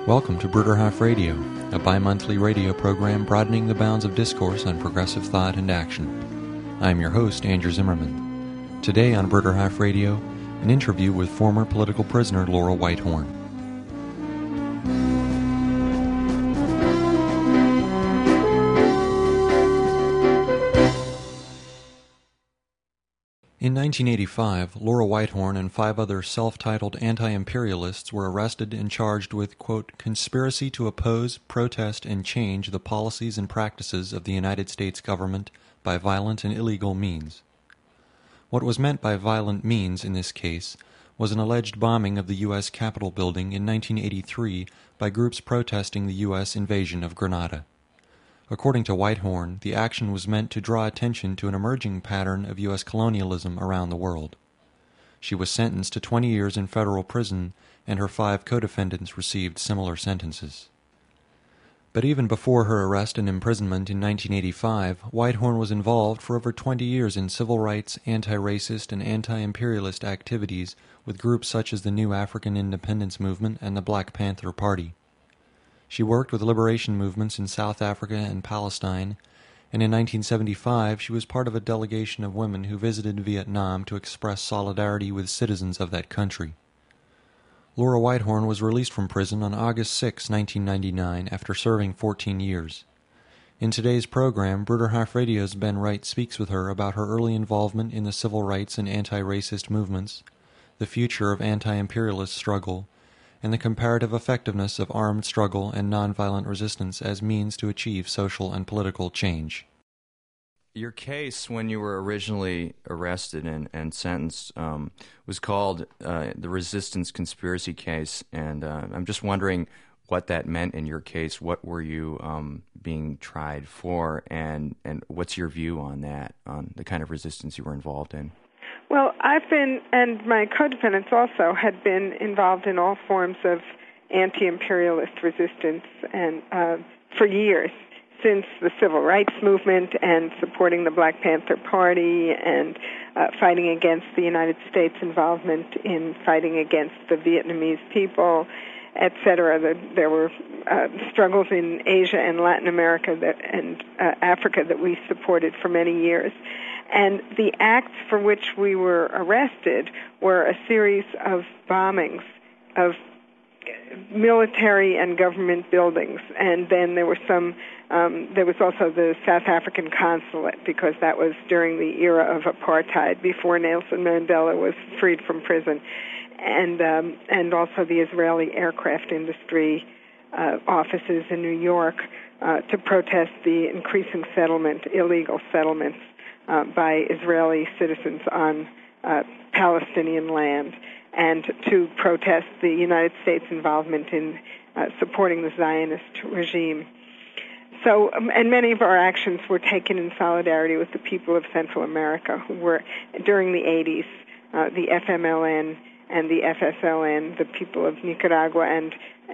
Welcome to Bruderhof Radio, a bi-monthly radio program broadening the bounds of discourse on progressive thought and action. I am your host, Andrew Zimmerman. Today on Bruderhof Radio, an interview with former political prisoner Laura Whitehorn. In 1985, Laura Whitehorn and 5 other self-titled anti-imperialists were arrested and charged with, quote, conspiracy to oppose, protest, and change the policies and practices of the United States government by violent and illegal means. What was meant by violent means in this case was an alleged bombing of the U.S. Capitol building in 1983 by groups protesting the U.S. invasion of Grenada. According to Whitehorn, the action was meant to draw attention to an emerging pattern of U.S. colonialism around the world. She was sentenced to 20 years in federal prison, and her 5 co-defendants received similar sentences. But even before her arrest and imprisonment in 1985, Whitehorn was involved for over 20 years in civil rights, anti-racist, and anti-imperialist activities with groups such as the New African Independence Movement and the Black Panther Party. She worked with liberation movements in South Africa and Palestine, and in 1975 she was part of a delegation of women who visited Vietnam to express solidarity with citizens of that country. Laura Whitehorn was released from prison on August 6, 1999, after serving 14 years. In today's program, Bruderhof Radio's Ben Wright speaks with her about her early involvement in the civil rights and anti-racist movements, the future of anti-imperialist struggle, and the comparative effectiveness of armed struggle and nonviolent resistance as means to achieve social and political change. Your case, when you were originally arrested and sentenced, was called the Resistance Conspiracy Case, and I'm just wondering what that meant in your case. What were you being tried for, and what's your view on that, on the kind of resistance you were involved in? Well, I've been, and my co-defendants also, had been involved in all forms of anti-imperialist resistance and for years, since the Civil Rights Movement and supporting the Black Panther Party and fighting against the United States involvement in fighting against the Vietnamese people, etc. There were struggles in Asia and Latin America and Africa that we supported for many years. And the acts for which we were arrested were a series of bombings of military and government buildings. And then there were there was also the South African consulate, because that was during the era of apartheid, before Nelson Mandela was freed from prison. And also the Israeli aircraft industry offices in New York to protest the increasing illegal settlements by Israeli citizens on Palestinian land, and to protest the United States involvement in supporting the Zionist regime. So, and many of our actions were taken in solidarity with the people of Central America, who were, during the 80s, the FMLN and the FSLN, the people of Nicaragua and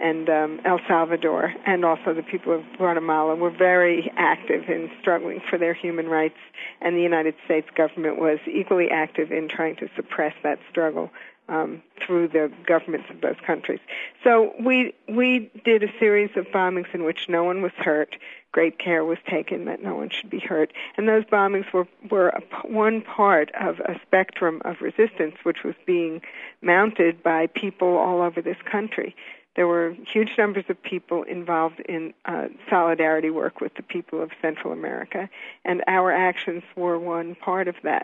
El Salvador, and also the people of Guatemala, were very active in struggling for their human rights, and the United States government was equally active in trying to suppress that struggle through the governments of those countries. So we did a series of bombings in which no one was hurt. Great care was taken that no one should be hurt. And those bombings were one part of a spectrum of resistance which was being mounted by people all over this country. There were huge numbers of people involved in solidarity work with the people of Central America, and our actions were one part of that.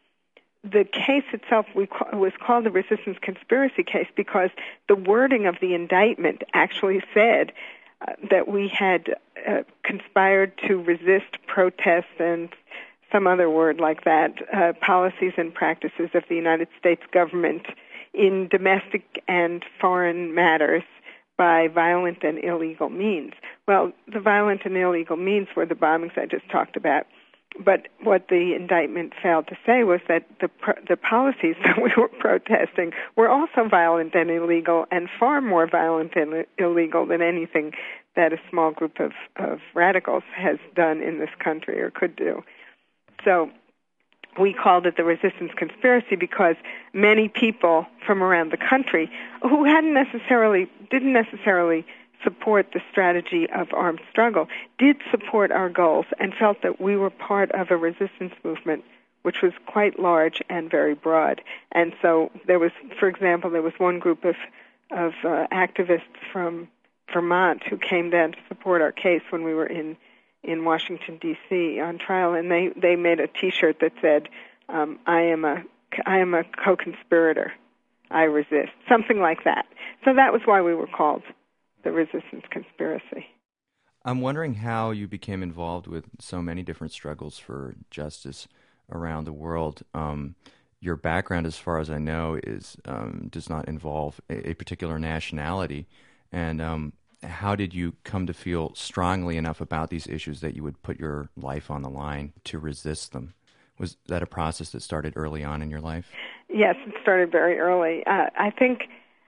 The case itself was called the Resistance Conspiracy Case because the wording of the indictment actually said that we had conspired to resist, protest, and some other word like that, policies and practices of the United States government in domestic and foreign matters by violent and illegal means. Well, the violent and illegal means were the bombings I just talked about. But what the indictment failed to say was that the policies that we were protesting were also violent and illegal, and far more violent and illegal than anything that a small group of radicals has done in this country or could do. So we called it the Resistance Conspiracy because many people from around the country who didn't necessarily support the strategy of armed struggle, did support our goals and felt that we were part of a resistance movement which was quite large and very broad. And so there was, for example, there was one group of activists from Vermont who came down to support our case when we were in Washington, D.C. on trial, and they made a T-shirt that said, I am a co-conspirator. I resist. Something like that. So that was why we were called the Resistance Conspiracy. I'm wondering how you became involved with so many different struggles for justice around the world. Your background, as far as I know, does not involve a particular nationality. And how did you come to feel strongly enough about these issues that you would put your life on the line to resist them? Was that a process that started early on in your life? Yes, it started very early. I think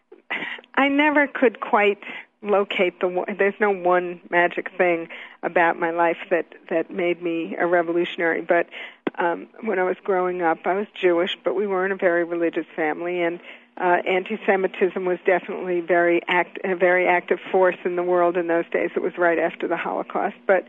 I never could quite locate there's no one magic thing about my life that made me a revolutionary. But when I was growing up, I was Jewish, but we weren't a very religious family, and anti-Semitism was definitely a very active force in the world in those days. It was right after the Holocaust, but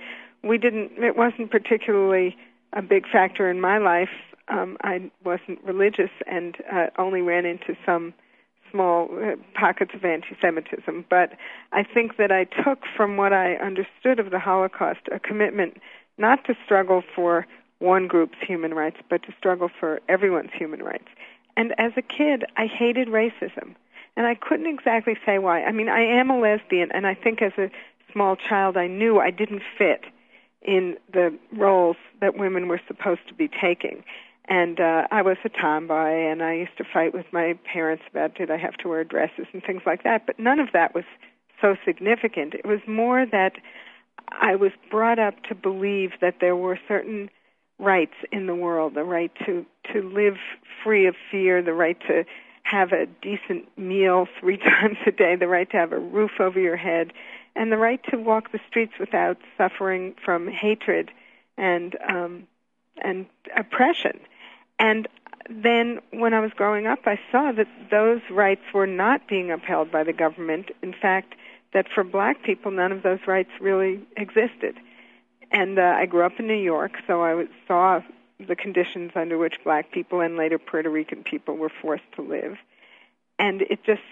it wasn't particularly a big factor in my life. I wasn't religious and only ran into some small pockets of anti-Semitism. But I think that I took from what I understood of the Holocaust a commitment not to struggle for one group's human rights, but to struggle for everyone's human rights. And as a kid, I hated racism. And I couldn't exactly say why. I mean, I am a lesbian, and I think as a small child I knew I didn't fit in the roles that women were supposed to be taking. And I was a tomboy, and I used to fight with my parents about did I have to wear dresses and things like that. But none of that was so significant. It was more that I was brought up to believe that there were certain rights in the world, the right to live free of fear, the right to have a decent meal 3 times a day, the right to have a roof over your head, and the right to walk the streets without suffering from hatred and oppression. And then when I was growing up, I saw that those rights were not being upheld by the government. In fact, that for black people, none of those rights really existed. And I grew up in New York, so I saw the conditions under which black people and later Puerto Rican people were forced to live. And it just